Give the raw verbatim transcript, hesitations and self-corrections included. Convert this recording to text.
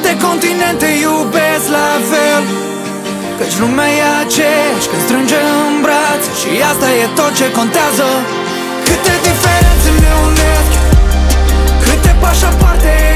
Câte continente iubesc la fel, căci lumea e aceeași când strânge în brațe, și asta e tot ce contează. Câte diferențe ne unesc, câte pași aparte